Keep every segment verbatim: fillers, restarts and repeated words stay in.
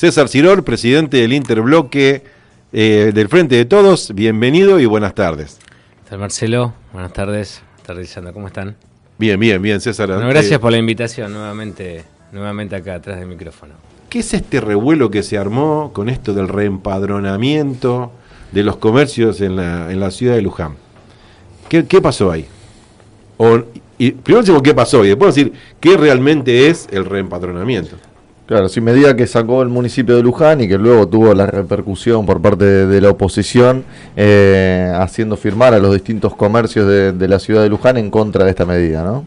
César Cirol, presidente del Interbloque eh, del Frente de Todos, bienvenido y buenas tardes. ¿Qué tal, Marcelo? Buenas tardes. Buenas tardes, Sandra. ¿Cómo están? Bien, bien, bien, César. Bueno, gracias por la invitación nuevamente, nuevamente acá atrás del micrófono. ¿Qué es este revuelo que se armó con esto del reempadronamiento de los comercios en la, en la ciudad de Luján? ¿Qué, qué pasó ahí? O, y primero decimos qué pasó y después decir qué realmente es el reempadronamiento. Claro, sin medida que sacó el municipio de Luján y que luego tuvo la repercusión por parte de, de la oposición, eh, haciendo firmar a los distintos comercios de, de la ciudad de Luján en contra de esta medida, ¿no?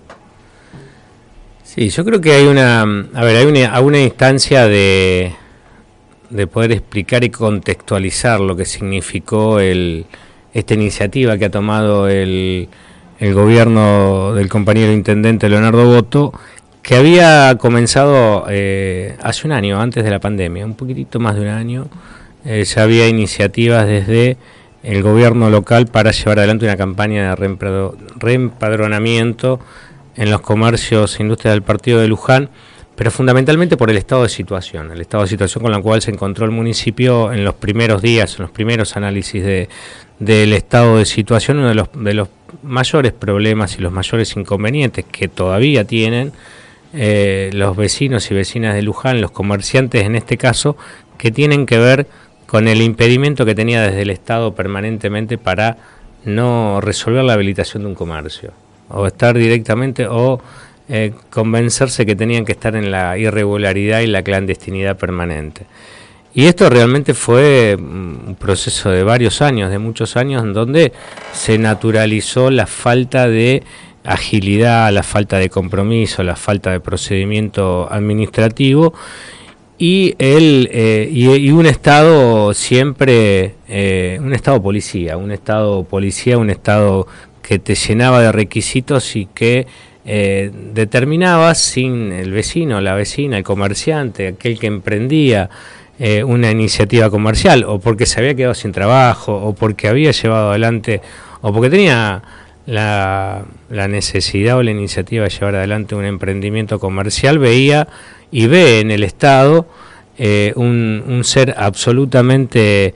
Sí, yo creo que hay una, a ver, hay una, una instancia de, de poder explicar y contextualizar lo que significó el, esta iniciativa que ha tomado el, el gobierno del compañero intendente Leonardo Boto, que había comenzado eh, hace un año, antes de la pandemia, un poquitito más de un año. Eh, ya había iniciativas desde el gobierno local para llevar adelante una campaña de reempadronamiento en los comercios e industrias del partido de Luján, pero fundamentalmente por el estado de situación, el estado de situación con la cual se encontró el municipio en los primeros días, en los primeros análisis de, del estado de situación. Uno de los, de los mayores problemas y los mayores inconvenientes que todavía tienen Eh, los vecinos y vecinas de Luján, los comerciantes en este caso, que tienen que ver con el impedimento que tenía desde el Estado permanentemente para no resolver la habilitación de un comercio, o estar directamente, o eh, convencerse que tenían que estar en la irregularidad y la clandestinidad permanente. Y esto realmente fue un proceso de varios años, de muchos años, en donde se naturalizó la falta de agilidad, la falta de compromiso, la falta de procedimiento administrativo y el eh, y, y un estado siempre eh, un estado policía, un estado policía, un estado que te llenaba de requisitos y que eh, determinaba sin el vecino, la vecina, el comerciante, aquel que emprendía eh, una iniciativa comercial, o porque se había quedado sin trabajo, o porque había llevado adelante, o porque tenía La, la necesidad o la iniciativa de llevar adelante un emprendimiento comercial, veía y ve en el Estado eh, un, un ser absolutamente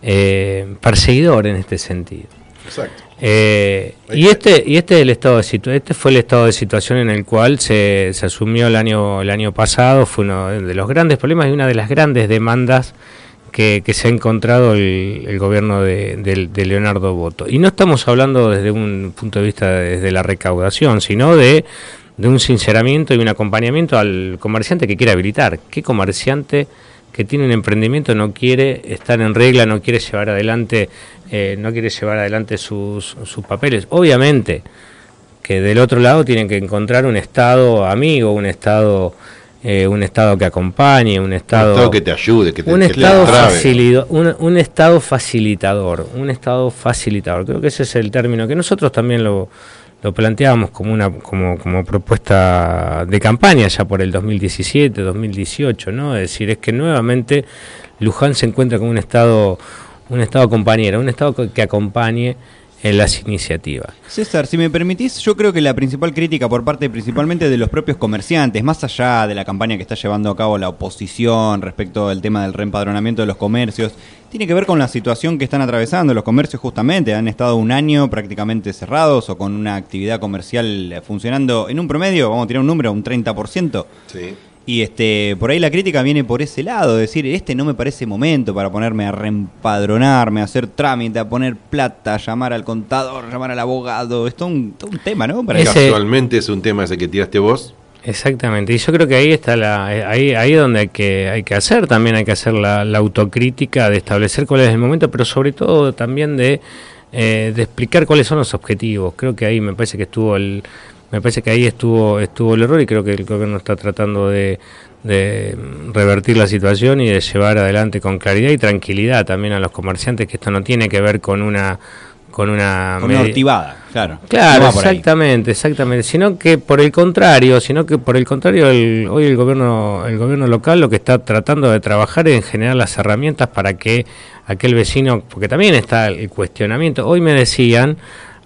eh, perseguidor en este sentido. Exacto. Eh, y este y este es el estado de situ- este fue el estado de situación en el cual se, se asumió el año el año pasado. Fue uno de los grandes problemas y una de las grandes demandas Que, que se ha encontrado el, el gobierno de, de, de Leonardo Boto. Y no estamos hablando desde un punto de vista de, desde la recaudación, sino de, de un sinceramiento y un acompañamiento al comerciante que quiere habilitar. ¿Qué comerciante que tiene un emprendimiento no quiere estar en regla, no quiere llevar adelante, eh, no quiere llevar adelante sus, sus papeles? Obviamente que del otro lado tienen que encontrar un Estado amigo, un Estado... Eh, un estado que acompañe, un estado, un estado que te ayude, que te, un, que estado te facilito, un, un estado facilitador, un estado facilitador. Creo que ese es el término que nosotros también lo, lo planteábamos como una como, como propuesta de campaña ya por el dos mil diecisiete, dos mil dieciocho, ¿no? Es decir, es que nuevamente Luján se encuentra con un estado un estado compañero, un estado que acompañe en las iniciativas. César, si me permitís, yo creo que la principal crítica por parte principalmente de los propios comerciantes, más allá de la campaña que está llevando a cabo la oposición respecto al tema del reempadronamiento de los comercios, tiene que ver con la situación que están atravesando los comercios. Justamente han estado un año prácticamente cerrados o con una actividad comercial funcionando en un promedio, vamos a tirar un número, un treinta por ciento. Sí. Y este, por ahí la crítica viene por ese lado, decir, este no me parece momento para ponerme a reempadronarme, a hacer trámite, a poner plata, a llamar al contador, a llamar al abogado. Es todo un, todo un tema, ¿no? Para Ese, casualmente es un tema ese que tiraste vos. Exactamente, y yo creo que ahí está la, ahí, ahí es donde hay que, hay que hacer, también hay que hacer la, la autocrítica de establecer cuál es el momento, pero sobre todo también de, eh, de explicar cuáles son los objetivos. Creo que ahí me parece que estuvo el Me parece que ahí estuvo estuvo el error y creo que el gobierno está tratando de, de revertir la situación y de llevar adelante con claridad y tranquilidad también a los comerciantes, que esto no tiene que ver con una con una con una hortivada, claro. Claro, no exactamente, exactamente, sino que por el contrario, sino que por el contrario el, hoy el gobierno el gobierno local lo que está tratando de trabajar es en generar las herramientas para que aquel vecino, porque también está el cuestionamiento. Hoy me decían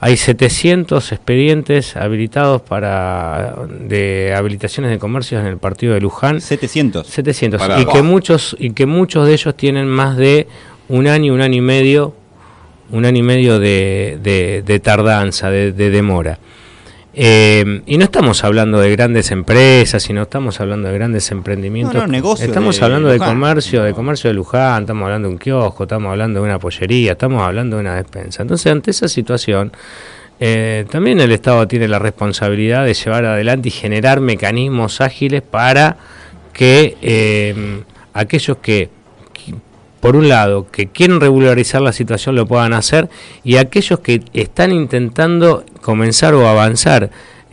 hay setecientos expedientes habilitados para de habilitaciones de comercios en el partido de Luján. setecientos. setecientos. Pará, y que muchos y que muchos de ellos tienen más de un año, un año y medio, un año y medio de, de, de tardanza, de, de demora. Eh, y no estamos hablando de grandes empresas, sino estamos hablando de grandes emprendimientos. No, no, negocio estamos de hablando de Luján. comercio, No. de comercio de Luján, estamos hablando de un kiosco, estamos hablando de una pollería, estamos hablando de una despensa. Entonces, ante esa situación, eh, también el Estado tiene la responsabilidad de llevar adelante y generar mecanismos ágiles para que eh, aquellos que por un lado, que quieren regularizar la situación lo puedan hacer, y aquellos que están intentando comenzar o avanzar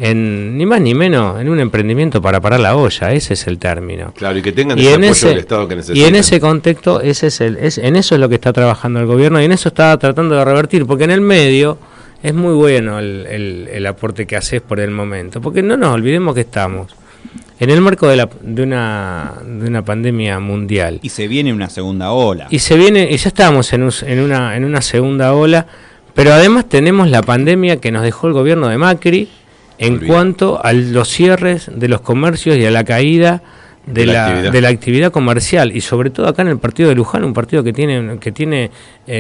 en ni más ni menos en un emprendimiento para parar la olla, ese es el término. Claro, y que tengan Y ese en apoyo ese, del Estado que necesitan. y en ese contexto, ese es el, es, en eso es lo que está trabajando el gobierno, y en eso está tratando de revertir, porque en el medio es muy bueno el, el, el aporte que haces por el momento, porque no nos olvidemos que estamos en el marco de, la, de, una, de una pandemia mundial. Y se viene una segunda ola. Y se viene, y ya estamos en, un, en, una, en una segunda ola, pero además tenemos la pandemia que nos dejó el gobierno de Macri en Olvida. cuanto a los cierres de los comercios y a la caída de, De la la, actividad. de la actividad comercial, y sobre todo acá en el partido de Luján, un partido que tiene, que tiene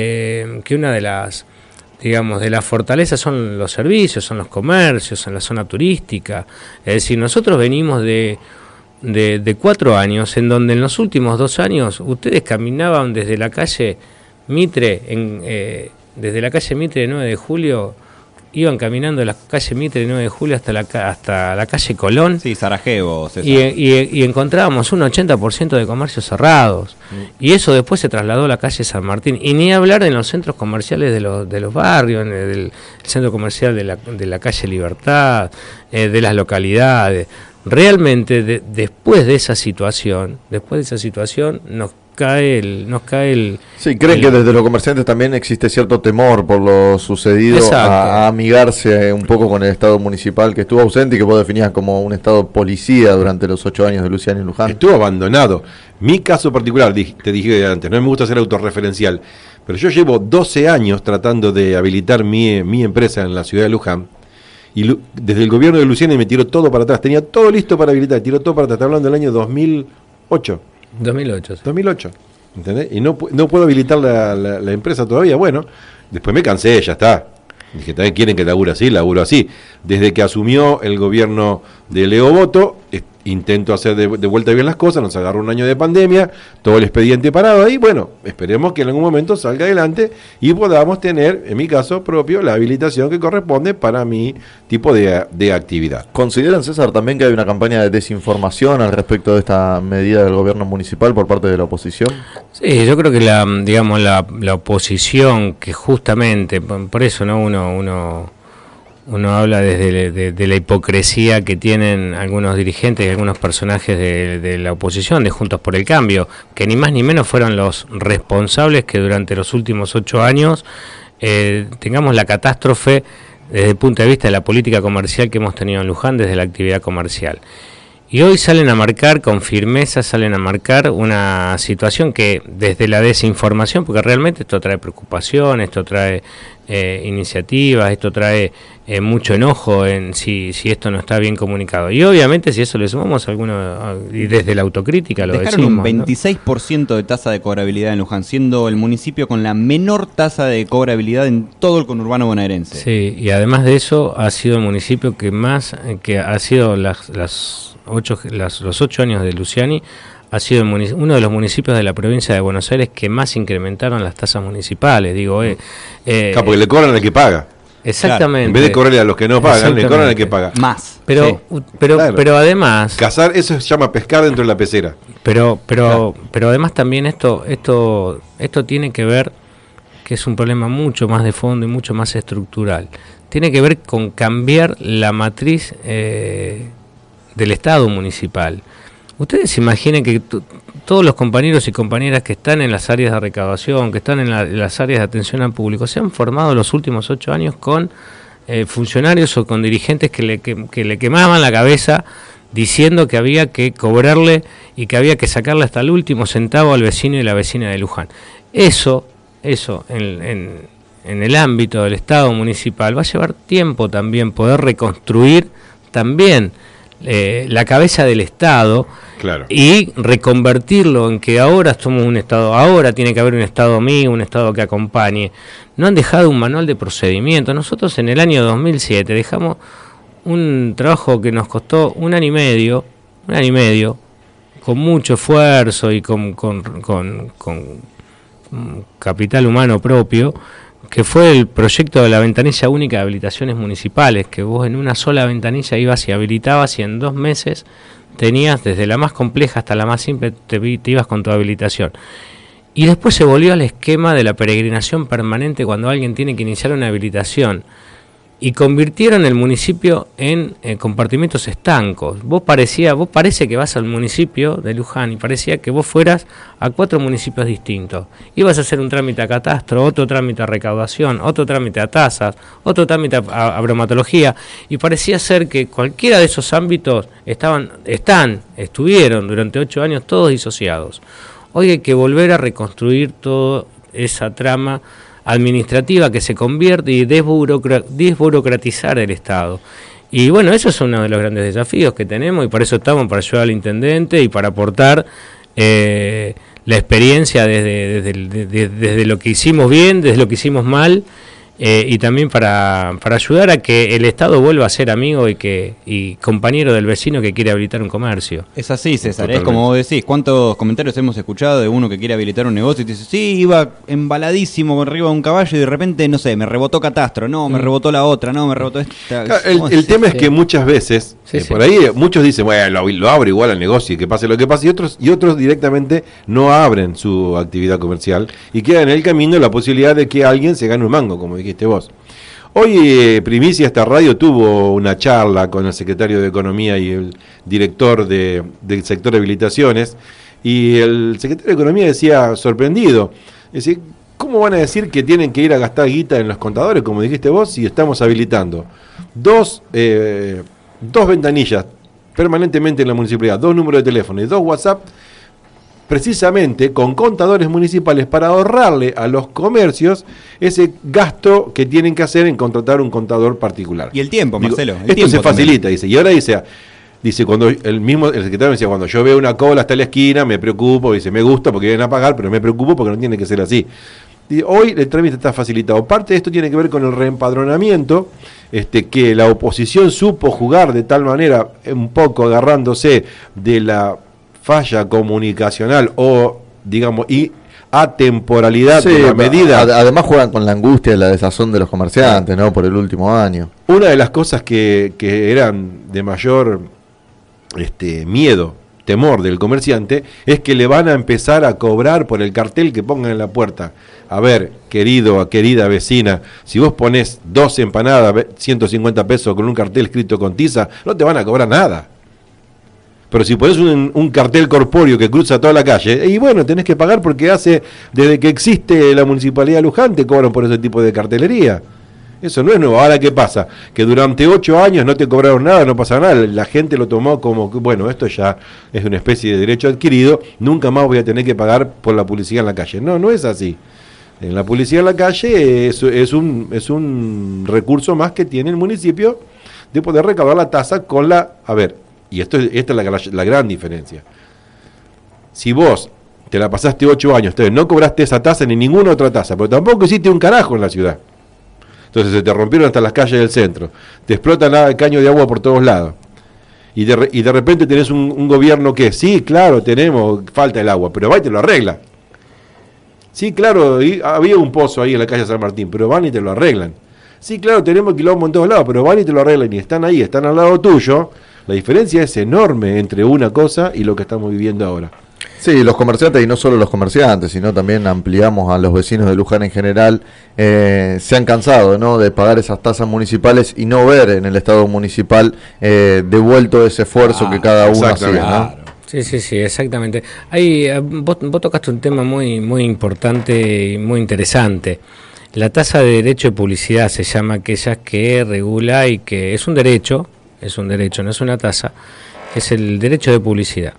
eh, que una de las digamos, de las fortalezas son los servicios, son los comercios, en la zona turística. Es decir, nosotros venimos de, de, de cuatro años en donde en los últimos dos años ustedes caminaban desde la calle Mitre, en, eh, desde la calle Mitre de nueve de julio, iban caminando de la calle Mitre de nueve de julio hasta la, hasta la calle Colón. Sí, Sarajevo, César. Y, y, y encontrábamos un ochenta por ciento de comercios cerrados. Mm. Y eso después se trasladó a la calle San Martín. Y ni hablar en los centros comerciales de los, de los barrios, en el, el centro comercial de la, de la calle Libertad, eh, de las localidades. Realmente, de, después de esa situación, después de esa situación, nos cae el, nos cae el... Sí, creen el, que desde los comerciantes también existe cierto temor por lo sucedido, a, a amigarse un poco con el Estado municipal que estuvo ausente y que vos definías como un Estado policía durante los ocho años de Luciani Luján. Estuvo abandonado. Mi caso particular, te dije antes, no me gusta ser autorreferencial, pero yo llevo doce años tratando de habilitar mi, mi empresa en la ciudad de Luján, y Lu, desde el gobierno de Luciani me tiró todo para atrás, tenía todo listo para habilitar, tiró todo para atrás, está hablando del año dos mil ocho. dos mil ocho. Sí. dos mil ocho, ¿entendés? Y no, no puedo habilitar la, la, la empresa todavía. Bueno, después me cansé, ya está. Dije, también quieren que laburo así, laburo así. Desde que asumió el gobierno de Leo Boto, eh, intento hacer de, de vuelta bien las cosas, nos agarró un año de pandemia, todo el expediente parado ahí, bueno, esperemos que en algún momento salga adelante y podamos tener, en mi caso propio, la habilitación que corresponde para mi tipo de, de actividad. ¿Consideran, César, también que hay una campaña de desinformación al respecto de esta medida del gobierno municipal por parte de la oposición? Sí, yo creo que la, digamos, la, la oposición, que justamente, por eso no uno, uno, uno habla desde de, de la hipocresía que tienen algunos dirigentes y algunos personajes de, de la oposición, de Juntos por el Cambio, que ni más ni menos fueron los responsables que durante los últimos ocho años eh, tengamos la catástrofe desde el punto de vista de la política comercial que hemos tenido en Luján, desde la actividad comercial. Y hoy salen a marcar, con firmeza, salen a marcar una situación que desde la desinformación, porque realmente esto trae preocupación, esto trae eh, iniciativas, esto trae eh, mucho enojo en si, si esto no está bien comunicado. Y obviamente si eso le sumamos a alguno, y desde la autocrítica lo Dejaron decimos, un veintiséis por ciento, ¿no?, de tasa de cobrabilidad en Luján, siendo el municipio con la menor tasa de cobrabilidad en todo el conurbano bonaerense. Sí, y además de eso ha sido el municipio que más, que ha sido las... las Ocho, las, los ocho años de Luciani, ha sido el uno de los municipios de la provincia de Buenos Aires que más incrementaron las tasas municipales. Digo, eh, eh, Claro, porque le cobran al que paga. Exactamente. En vez de cobrarle a los que no pagan, le cobran al que paga. Más. Pero, sí. pero, Claro. pero además. Cazar, eso se llama pescar dentro de la pecera. Pero, pero, Claro. pero además también esto, esto, esto tiene que ver, que es un problema mucho más de fondo y mucho más estructural. Tiene que ver con cambiar la matriz eh, del Estado municipal. Ustedes se imaginen que t- todos los compañeros y compañeras que están en las áreas de recaudación, que están en, la, en las áreas de atención al público, se han formado los últimos ocho años con eh, funcionarios o con dirigentes que le, que, que le quemaban la cabeza diciendo que había que cobrarle y que había que sacarle hasta el último centavo al vecino y la vecina de Luján. Eso, eso en, en, en el ámbito del Estado municipal, va a llevar tiempo también poder reconstruir también eh, la cabeza del Estado, claro, y reconvertirlo en que ahora somos un Estado, ahora tiene que haber un Estado amigo, un Estado que acompañe. No han dejado un manual de procedimiento. Nosotros en el año dos mil siete dejamos un trabajo que nos costó un año y medio, un año y medio, con mucho esfuerzo y con, con, con, con capital humano propio, que fue el proyecto de la ventanilla única de habilitaciones municipales, que vos en una sola ventanilla ibas y habilitabas y en dos meses tenías desde la más compleja hasta la más simple, te, te ibas con tu habilitación. Y después se volvió al esquema de la peregrinación permanente cuando alguien tiene que iniciar una habilitación. Y convirtieron el municipio en eh, compartimentos estancos. Vos parecía, vos parece que vas al municipio de Luján y parecía que vos fueras a cuatro municipios distintos. Ibas a hacer un trámite a catastro, otro trámite a recaudación, otro trámite a tasas, otro trámite a, a, a bromatología, y parecía ser que cualquiera de esos ámbitos estaban, están, estuvieron durante ocho años todos disociados. Hoy hay que volver a reconstruir toda esa trama administrativa que se convierte y desburocra- desburocratizar el Estado. Y bueno, eso es uno de los grandes desafíos que tenemos y por eso estamos, para ayudar al intendente y para aportar eh, la experiencia desde, desde, desde, desde lo que hicimos bien, desde lo que hicimos mal, eh, y también para, para ayudar a que el Estado vuelva a ser amigo y que y compañero del vecino que quiere habilitar un comercio. Es así, César, Totalmente. es como vos decís, ¿cuántos comentarios hemos escuchado de uno que quiere habilitar un negocio y te dice, sí, iba embaladísimo arriba de un caballo y de repente, no sé, me rebotó catastro, no, me rebotó la otra, no, me rebotó esta... Claro, el, el tema es que muchas veces, Sí, eh, sí. por ahí muchos dicen, bueno, lo, lo abro igual al negocio y que pase lo que pase, y otros y otros directamente no abren su actividad comercial y queda en el camino la posibilidad de que alguien se gane un mango, como dijiste vos. Hoy eh, Primicia, esta radio, tuvo una charla con el secretario de Economía y el director de, del sector de habilitaciones, y el secretario de Economía decía, sorprendido, decía, ¿cómo van a decir que tienen que ir a gastar guita en los contadores, como dijiste vos, si estamos habilitando dos, eh, dos ventanillas permanentemente en la municipalidad, dos números de teléfono y dos WhatsApp, precisamente con contadores municipales, para ahorrarle a los comercios ese gasto que tienen que hacer en contratar un contador particular? Y el tiempo, Digo, Marcelo. El esto tiempo se facilita, dice. Y ahora dice, dice cuando el mismo el secretario me decía, cuando yo veo una cola hasta la esquina, me preocupo, dice, me gusta porque vienen a pagar, pero me preocupo porque no tiene que ser así. Y hoy el trámite está facilitado. Parte de esto tiene que ver con el reempadronamiento, este, que la oposición supo jugar de tal manera, un poco agarrándose de la falla comunicacional o, digamos, y atemporalidad Sí, de la medida. ad- además juegan con la angustia y la desazón de los comerciantes, ¿no? Por el último año. Una de las cosas que, que eran de mayor este, miedo, temor del comerciante, es que le van a empezar a cobrar por el cartel que pongan en la puerta. A ver, querido, querida vecina, si vos pones dos empanadas, ve- ciento cincuenta pesos con un cartel escrito con tiza, no te van a cobrar nada. Pero si pones un, un cartel corpóreo que cruza toda la calle, y bueno, tenés que pagar porque hace, desde que existe la Municipalidad de Luján, te cobran por ese tipo de cartelería. Eso no es nuevo. Ahora, ¿qué pasa? Que durante ocho años no te cobraron nada, no pasa nada. La gente lo tomó como que, bueno, esto ya es una especie de derecho adquirido, nunca más voy a tener que pagar por la publicidad en la calle. No, no es así. En la publicidad en la calle es, es, un, es un recurso más que tiene el municipio de poder recaudar la tasa con la... A ver, y esto es, esta es la, la gran diferencia. Si vos te la pasaste ocho años, entonces no cobraste esa tasa ni ninguna otra tasa, pero tampoco hiciste un carajo en la ciudad. Entonces se te rompieron hasta las calles del centro, te explotan el caño de agua por todos lados. Y de, re, y de repente tenés un, un gobierno que, sí, claro, tenemos, falta el agua, pero va y te lo arregla. Sí, claro, y había un pozo ahí en la calle San Martín, pero van y te lo arreglan. Sí, claro, tenemos quilombo en todos lados, pero van y te lo arreglan y están ahí, están al lado tuyo. La diferencia es enorme entre una cosa y lo que estamos viviendo ahora. Sí, los comerciantes, y no solo los comerciantes, sino también ampliamos a los vecinos de Luján en general, eh, se han cansado, ¿no?, de pagar esas tasas municipales y no ver en el Estado municipal eh, devuelto ese esfuerzo Ah, que cada uno hacía, exactamente. ¿no? Sí, sí, sí, exactamente. Hay, eh, vos, vos tocaste un tema muy, muy importante y muy interesante. La tasa de derecho de publicidad se llama aquella que regula y que es un derecho, es un derecho, no es una tasa, es el derecho de publicidad.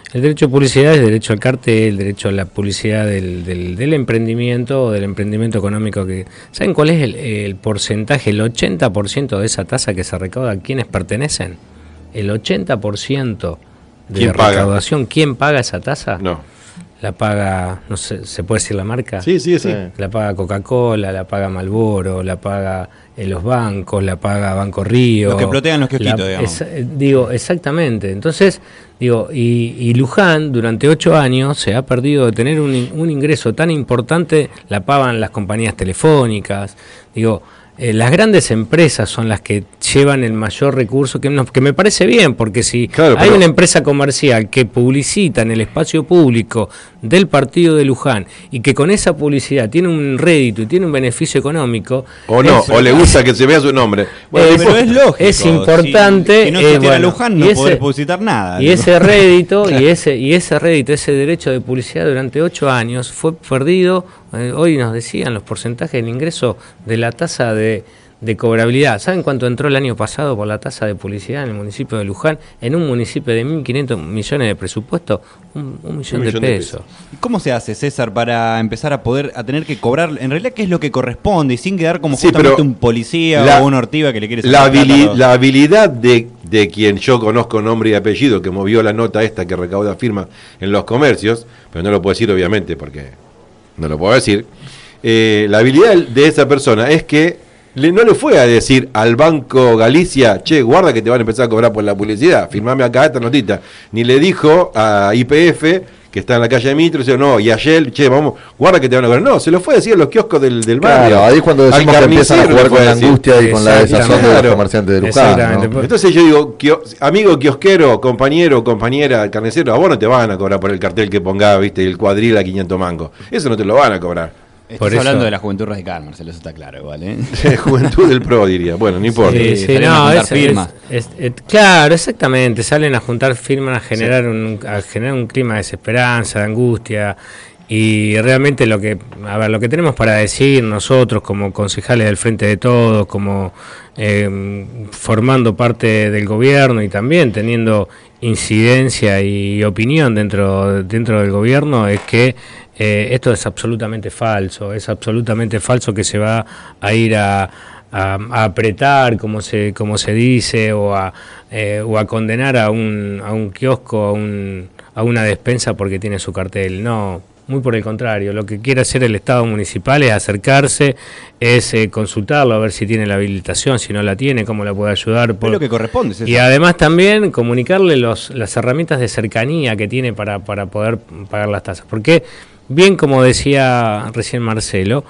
El derecho a publicidad es derecho al cartel, derecho a la publicidad del, del, del emprendimiento o del emprendimiento económico. Que ¿saben cuál es el, el porcentaje? El ochenta por ciento de esa tasa que se recauda, ¿a quiénes pertenecen? El ochenta por ciento de la recaudación, ¿quién paga esa tasa? No. La paga, no sé, ¿se puede decir la marca? Sí, sí, sí. La paga Coca-Cola, la paga Marlboro, la paga eh, los bancos, la paga Banco Río. Los que plotean los kiosquitos, la, digamos. Es, digo, exactamente. Entonces, digo, y, y Luján durante ocho años se ha perdido de tener un, un ingreso tan importante, la pagan las compañías telefónicas, digo... Eh, las grandes empresas son las que llevan el mayor recurso, que, no, que me parece bien, porque si claro, hay una empresa comercial que publicita en el espacio público del partido de Luján y que con esa publicidad tiene un rédito y tiene un beneficio económico... O no, o le gusta que se vea su nombre. Bueno, eh, pero es lógico. Es importante... Si, si no eh, bueno, Luján no ese, podés publicitar nada. Y ¿no? ese rédito, y ese y ese rédito, ese derecho de publicidad durante ocho años fue perdido. Eh, hoy nos decían los porcentajes del ingreso de la tasa de, de cobrabilidad. ¿Saben cuánto entró el año pasado por la tasa de publicidad en el municipio de Luján? En un municipio de mil quinientos millones de presupuesto, un, un, millón, un millón de pesos. ¿Y cómo se hace, César, para empezar a poder a tener que cobrar, en realidad, qué es lo que corresponde, y sin quedar como sí, justamente un policía la, o una ortiva que le quiere sacar la, habili la habilidad de, de quien yo conozco nombre y apellido, que movió la nota esta que recauda firmas en los comercios, pero no lo puedo decir obviamente porque no lo puedo decir, eh, la habilidad de esa persona es que le, no le fue a decir al Banco Galicia, che, guarda que te van a empezar a cobrar por la publicidad, firmame acá esta notita, ni le dijo a Y P F, que está en la calle Mitro, y dice, no, y ayer, che, vamos, guarda que te van a cobrar. No, se lo fue a decir a los kioscos del, del barrio. Claro, ahí es cuando decimos que empiezan a jugar con la angustia y con la desazón de los comerciantes de Luján, ¿no? Entonces yo digo, kio, amigo kiosquero, compañero, compañera, carnicero, a vos no te van a cobrar por el cartel que ponga, viste, el cuadril a quinientos mangos. Eso no te lo van a cobrar. Estás hablando de la juventud radical, Marcelo, eso está claro igual, ¿eh? Juventud del Pro, diría. Bueno, no importa. Sí, sí, no, es, firmas. Es, es, es, claro, exactamente. Salen a juntar firmas, a generar, sí. un, a generar un clima de desesperanza, de angustia. Y realmente lo que, a ver, lo que tenemos para decir nosotros como concejales del Frente de Todos, como eh, formando parte del gobierno y también teniendo incidencia y opinión dentro, dentro del gobierno, es que Eh, esto es absolutamente falso, es absolutamente falso que se va a ir a, a, a apretar, como se como se dice, o a, eh, o a condenar a un, a un kiosco, a, un, a una despensa porque tiene su cartel. No, muy por el contrario, lo que quiere hacer el Estado municipal es acercarse, es eh, consultarlo, a ver si tiene la habilitación, si no la tiene, cómo la puede ayudar. Por... Es lo que corresponde. César. Y además también comunicarle los, las herramientas de cercanía que tiene para, para poder pagar las tasas. Porque... bien, como decía recién Marcelo,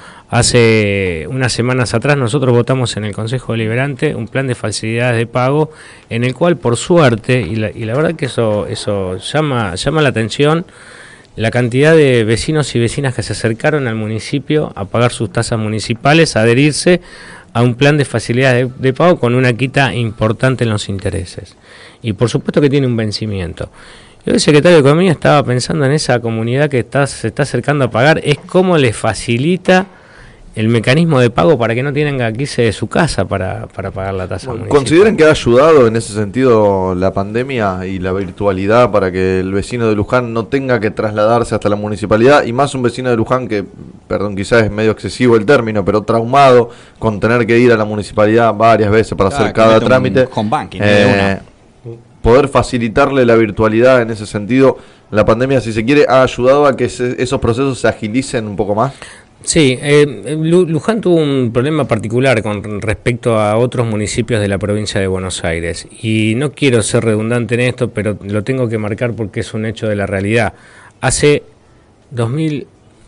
hace unas semanas atrás nosotros votamos en el Consejo Deliberante un plan de facilidades de pago en el cual, por suerte, y la, y la verdad que eso eso llama llama la atención, la cantidad de vecinos y vecinas que se acercaron al municipio a pagar sus tasas municipales, a adherirse a un plan de facilidades de, de pago con una quita importante en los intereses. Y por supuesto que tiene un vencimiento. Yo, el secretario de Economía, estaba pensando en esa comunidad que está, se está acercando a pagar, es cómo le facilita el mecanismo de pago para que no tengan que irse de su casa para, para pagar la tasa bueno, municipal. ¿Consideran que ha ayudado en ese sentido la pandemia y la virtualidad para que el vecino de Luján no tenga que trasladarse hasta la municipalidad? Y más un vecino de Luján que, perdón, quizás es medio excesivo el término, pero traumado con tener que ir a la municipalidad varias veces para claro, hacer cada trámite. Home banking, eh, de una. Poder facilitarle la virtualidad en ese sentido, la pandemia, si se quiere, ha ayudado a que se, esos procesos se agilicen un poco más. Sí, eh, Luján tuvo un problema particular con respecto a otros municipios de la provincia de Buenos Aires, y no quiero ser redundante en esto, pero lo tengo que marcar porque es un hecho de la realidad. Hace dos mil,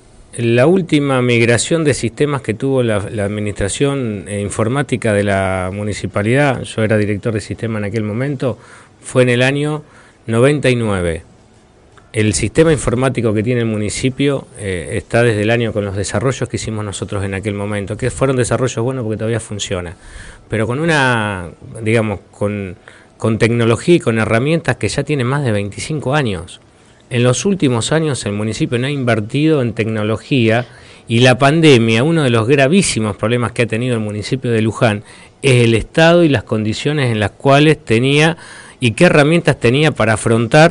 la última migración de sistemas que tuvo la, la administración eh, informática de la municipalidad, yo era director de sistema en aquel momento, fue en el año noventa y nueve. El sistema informático que tiene el municipio eh, está desde el año con los desarrollos que hicimos nosotros en aquel momento, que fueron desarrollos buenos porque todavía funciona, pero con una, digamos, con, con tecnología y con herramientas que ya tienen más de veinticinco años. En los últimos años el municipio no ha invertido en tecnología, y la pandemia, uno de los gravísimos problemas que ha tenido el municipio de Luján, es el estado y las condiciones en las cuales tenía y qué herramientas tenía para afrontar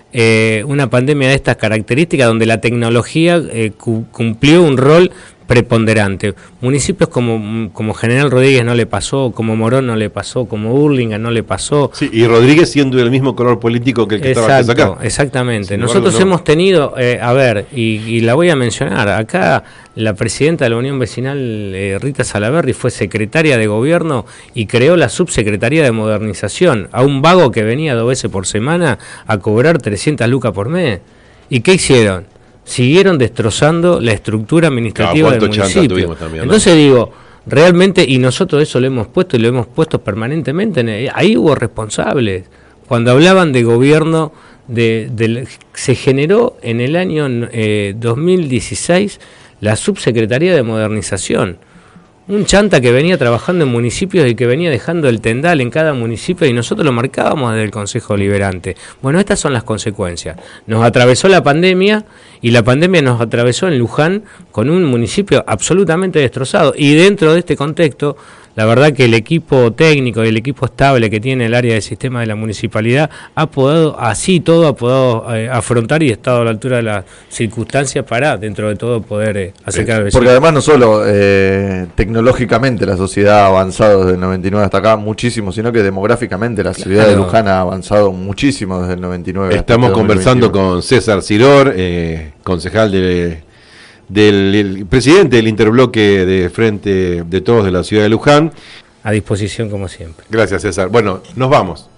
eh, una pandemia de estas características donde la tecnología eh, cu- cumplió un rol preponderante. Municipios como, como General Rodríguez no le pasó, como Morón no le pasó, como Hurlingham no le pasó. Sí, y Rodríguez siendo del mismo color político que el que Exacto, estaba acá. exactamente. Sin Nosotros embargo, no. hemos tenido, eh, a ver, y, y la voy a mencionar, acá la presidenta de la Unión Vecinal, eh, Rita Salaverry, fue secretaria de gobierno y creó la subsecretaría de modernización a un vago que venía dos veces por semana a cobrar trescientas lucas por mes. ¿Y qué hicieron? Siguieron destrozando la estructura administrativa Claro, del cuánto chanta municipio. tuvimos también, ¿no? Entonces digo, realmente, y nosotros eso lo hemos puesto y lo hemos puesto permanentemente, en el- ahí hubo responsables. Cuando hablaban de gobierno, de, de- se generó en el año eh, dos mil dieciséis la subsecretaría de modernización. Un chanta que venía trabajando en municipios y que venía dejando el tendal en cada municipio y nosotros lo marcábamos desde el Consejo Liberante. Bueno, estas son las consecuencias. Nos atravesó la pandemia y la pandemia nos atravesó en Luján con un municipio absolutamente destrozado. Y dentro de este contexto, la verdad que el equipo técnico y el equipo estable que tiene el área de sistema de la municipalidad ha podido, así todo, ha podido eh, afrontar y estado a la altura de las circunstancias para, dentro de todo, poder eh, acercar al vecino. Porque además no solo eh, tecnológicamente la sociedad ha avanzado desde el noventa y nueve hasta acá muchísimo, sino que demográficamente la ciudad Claro. de Luján ha avanzado muchísimo desde el noventa y nueve. hasta Estamos este conversando dos mil veintiuno. con César Ciror, eh, concejal de, del el presidente del interbloque de Frente de Todos de la ciudad de Luján. A disposición como siempre. Gracias, César. Bueno, nos vamos.